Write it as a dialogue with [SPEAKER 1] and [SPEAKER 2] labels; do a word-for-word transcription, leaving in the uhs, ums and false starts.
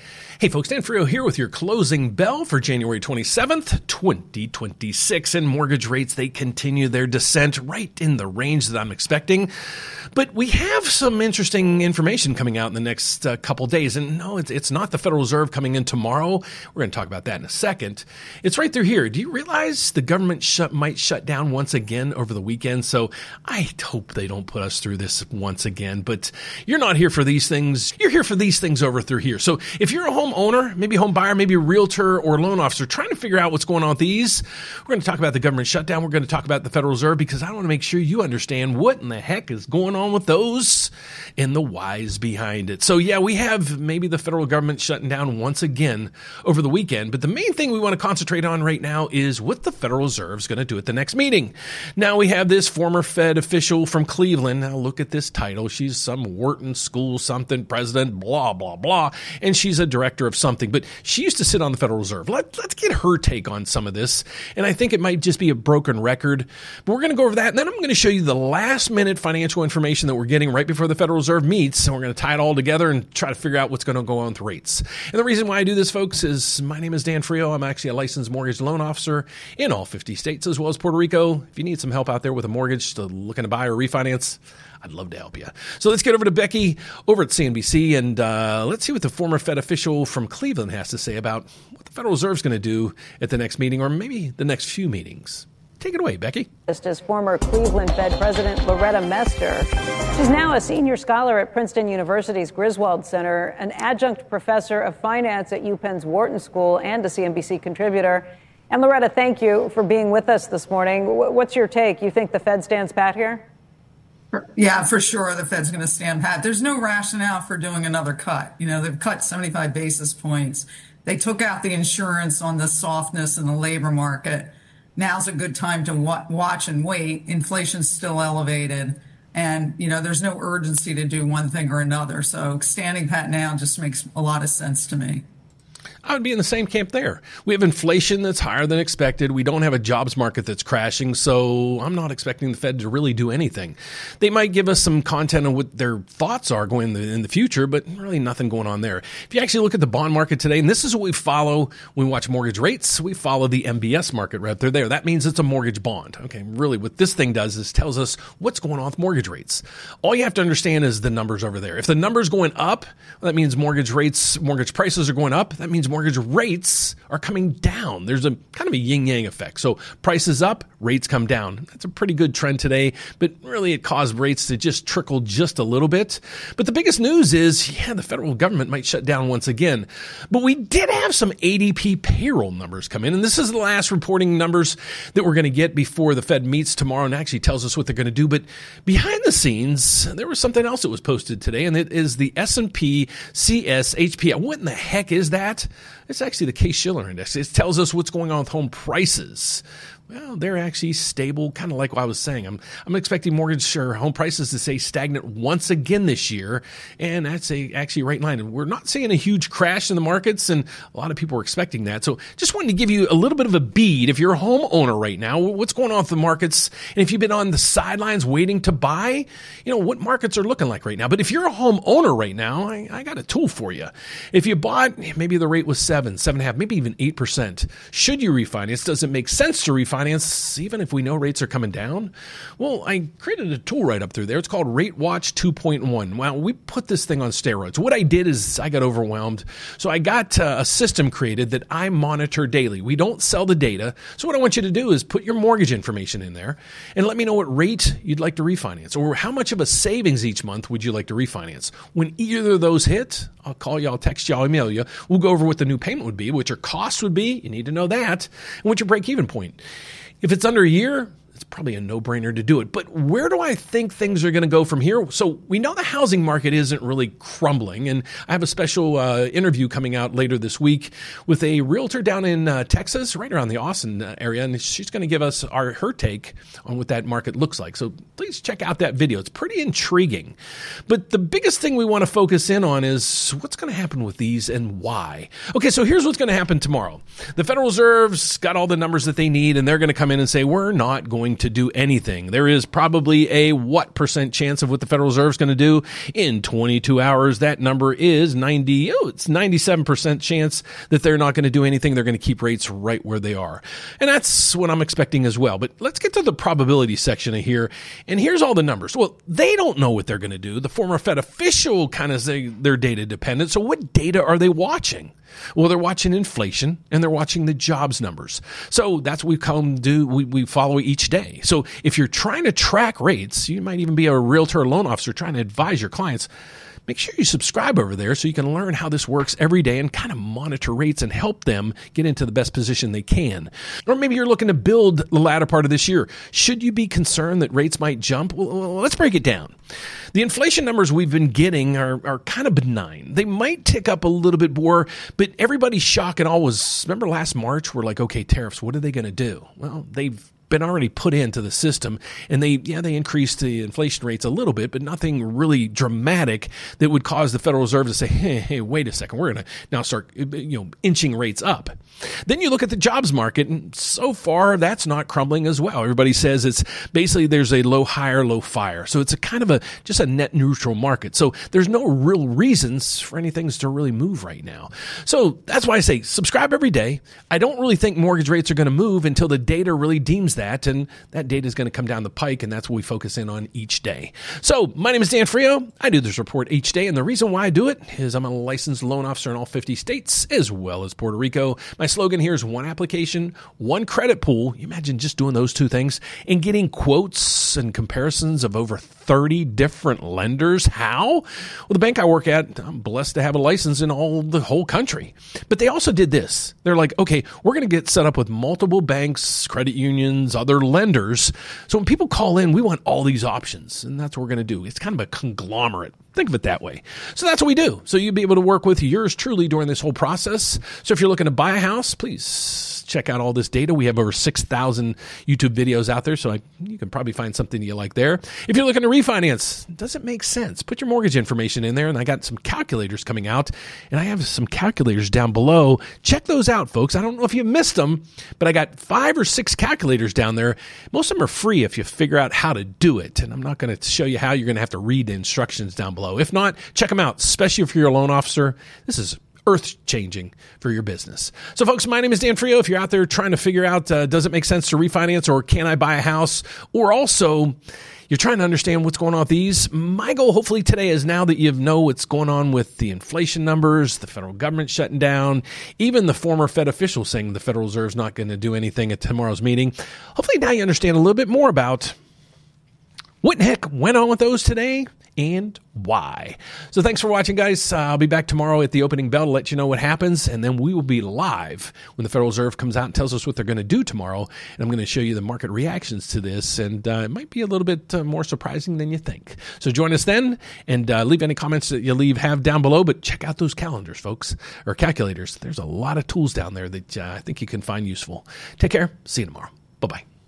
[SPEAKER 1] Hey folks, Dan Frio here with your closing bell for January twenty-seventh, twenty twenty-six. And mortgage rates, they continue their descent right in the range that I'm expecting. But we have some interesting information coming out in the next uh, couple days. And no, it's, it's not the Federal Reserve coming in tomorrow. We're going to talk about that in a second. It's right through here. Do you realize the government shut, might shut down once again over the weekend? So I hope they don't put us through this once again. But you're not here for these things. You're here for these things over through here. So if you're a home owner, maybe a home buyer, maybe a realtor or loan officer trying to figure out what's going on with these, we're going to talk about the government shutdown. We're going to talk about the Federal Reserve because I want to make sure you understand what in the heck is going on with those and the whys behind it. So yeah, we have maybe the federal government shutting down once again over the weekend, but the main thing we want to concentrate on right now is what the Federal Reserve is going to do at the next meeting. Now we have this former Fed official from Cleveland. Now look at this title. She's some Wharton School something president, blah, blah, blah, and she's a director of something, but she used to sit on the Federal Reserve. Let, let's get her take on some of this, and I think it might just be a broken record, but we're going to go over that, and then I'm going to show you the last minute financial information that we're getting right before the Federal Reserve meets, and we're going to tie it all together and try to figure out what's going to go on with rates. And the reason why I do this, folks, is my name is Dan Frio. I'm actually a licensed mortgage loan officer in all fifty states as well as Puerto Rico. If you need some help out there with a mortgage to looking to buy or refinance, I'd love to help you. So let's get over to Becky over at C N B C, and uh, let's see what the former Fed official from Cleveland has to say about what the Federal Reserve is going to do at the next meeting or maybe the next few meetings. Take it away, Becky.
[SPEAKER 2] Just as former Cleveland Fed President Loretta Mester. She's now a senior scholar at Princeton University's Griswold Center, an adjunct professor of finance at UPenn's Wharton School, and a C N B C contributor. And Loretta, thank you for being with us this morning. What's your take? You think the Fed stands pat here?
[SPEAKER 3] Yeah, for sure. The Fed's going to stand pat. There's no rationale for doing another cut. You know, they've cut seventy-five basis points. They took out the insurance on the softness in the labor market. Now's a good time to watch and wait. Inflation's still elevated. And, you know, there's no urgency to do one thing or another. So standing pat now just makes a lot of sense to me.
[SPEAKER 1] I would be in the same camp there. We have inflation that's higher than expected. We don't have a jobs market that's crashing, so I'm not expecting the Fed to really do anything. They might give us some content on what their thoughts are going in the future, but really nothing going on there. If you actually look at the bond market today, and this is what we follow when we watch mortgage rates, we follow the M B S market right there. That means it's a mortgage bond. Okay, really what this thing does is tells us what's going on with mortgage rates. All you have to understand is the numbers over there. If the number's going up, that means mortgage rates, mortgage prices are going up. That means mortgage rates are coming down. There's a kind of a yin-yang effect. So prices up, rates come down. That's a pretty good trend today, but really it caused rates to just trickle just a little bit. But the biggest news is, yeah, the federal government might shut down once again. But we did have some A D P payroll numbers come in, and this is the last reporting numbers that we're going to get before the Fed meets tomorrow and actually tells us what they're going to do. But behind the scenes, there was something else that was posted today, and it is the S and P C S H P. What in the heck is that? It's actually the Case-Shiller Index. It tells us what's going on with home prices. Well, they're actually stable, kind of like what I was saying. I'm I'm expecting mortgage or home prices to stay stagnant once again this year, and that's a, actually right in line. And we're not seeing a huge crash in the markets, and a lot of people are expecting that. So just wanted to give you a little bit of a bead. If you're a homeowner right now, what's going on with the markets? And if you've been on the sidelines waiting to buy, you know, what markets are looking like right now. But if you're a homeowner right now, I, I got a tool for you. If you bought, maybe the rate was seven, seven and a half, maybe even eight percent. Should you refinance? Does it make sense to refinance? Finance, even if we know rates are coming down? Well, I created a tool right up through there. It's called Rate Watch two point one. Well, we put this thing on steroids. What I did is I got overwhelmed. So I got uh, a system created that I monitor daily. We don't sell the data. So what I want you to do is put your mortgage information in there and let me know what rate you'd like to refinance or how much of a savings each month would you like to refinance. When either of those hit, I'll call you, I'll text you, I'll email you. We'll go over what the new payment would be, what your cost would be. You need to know that, and what your break-even point. If it's under a year, it's probably a no-brainer to do it. But where do I think things are going to go from here? So we know the housing market isn't really crumbling, and I have a special uh, interview coming out later this week with a realtor down in uh, Texas, right around the Austin area, and she's going to give us our her take on what that market looks like. So please check out that video. It's pretty intriguing. But the biggest thing we want to focus in on is what's going to happen with these and why. Okay, so here's what's going to happen tomorrow. The Federal Reserve's got all the numbers that they need, and they're going to come in and say, we're not going going to do anything. There is probably a what percent chance of what the Federal Reserve is going to do in twenty-two hours. That number is ninety. Oh, it's ninety-seven percent chance that they're not going to do anything. They're going to keep rates right where they are. And that's what I'm expecting as well. But let's get to the probability section of here. And here's all the numbers. Well, they don't know what they're going to do. The former Fed official kind of say they're data dependent. So what data are they watching? Well, they're watching inflation and they're watching the jobs numbers. So that's what we come do. We, we follow each day. So if you're trying to track rates, you might even be a realtor or loan officer trying to advise your clients. Make sure you subscribe over there so you can learn how this works every day and kind of monitor rates and help them get into the best position they can. Or maybe you're looking to build the latter part of this year. Should you be concerned that rates might jump? Well, let's break it down. The inflation numbers we've been getting are, are kind of benign. They might tick up a little bit more, but everybody's shock and all was, remember last March, we're like, okay, tariffs, what are they going to do? Well, they've been already put into the system, and they yeah they increased the inflation rates a little bit, but nothing really dramatic that would cause the Federal Reserve to say, hey, hey wait a second, we're going to now start you know inching rates up. Then you look at the jobs market, and so far that's not crumbling as well. Everybody says it's basically there's a low hire, low fire, so it's a kind of a just a net neutral market. So there's no real reasons for anything to really move right now. So that's why I say subscribe every day. I don't really think mortgage rates are going to move until the data really deems that, and that data is going to come down the pike, and that's what we focus in on each day. So my name is Dan Frio. I do this report each day, and the reason why I do it is I'm a licensed loan officer in all fifty states as well as Puerto Rico. My slogan here is one application, one credit pool. You imagine just doing those two things and getting quotes and comparisons of over thirty different lenders. How? Well, the bank I work at, I'm blessed to have a license in all the whole country. But they also did this. They're like, okay, we're going to get set up with multiple banks, credit unions, other lenders. So when people call in, we want all these options, and that's what we're going to do. It's kind of a conglomerate. Think of it that way. So that's what we do. So you'll be able to work with yours truly during this whole process. So if you're looking to buy a house, please check out all this data. We have over six thousand YouTube videos out there, so I, you can probably find something you like there. If you're looking to refinance, does it make sense? Put your mortgage information in there, and I got some calculators coming out, and I have some calculators down below. Check those out, folks. I don't know if you missed them, but I got five or six calculators down there. Most of them are free if you figure out how to do it, and I'm not going to show you how. You're going to have to read the instructions down below. If not, check them out, especially if you're a loan officer. This is earth-changing for your business. So, folks, my name is Dan Frio. If you're out there trying to figure out, uh, does it make sense to refinance, or can I buy a house? Or also, you're trying to understand what's going on with these. My goal, hopefully, today is now that you know what's going on with the inflation numbers, the federal government shutting down, even the former Fed official saying the Federal Reserve is not going to do anything at tomorrow's meeting. Hopefully, now you understand a little bit more about what in the heck went on with those today and why. So thanks for watching, guys. Uh, I'll be back tomorrow at the opening bell to let you know what happens, and then we will be live when the Federal Reserve comes out and tells us what they're going to do tomorrow, and I'm going to show you the market reactions to this, and uh, it might be a little bit uh, more surprising than you think. So join us then, and uh, leave any comments that you leave have down below, but check out those calendars, folks, or calculators. There's a lot of tools down there that uh, I think you can find useful. Take care. See you tomorrow. Bye-bye.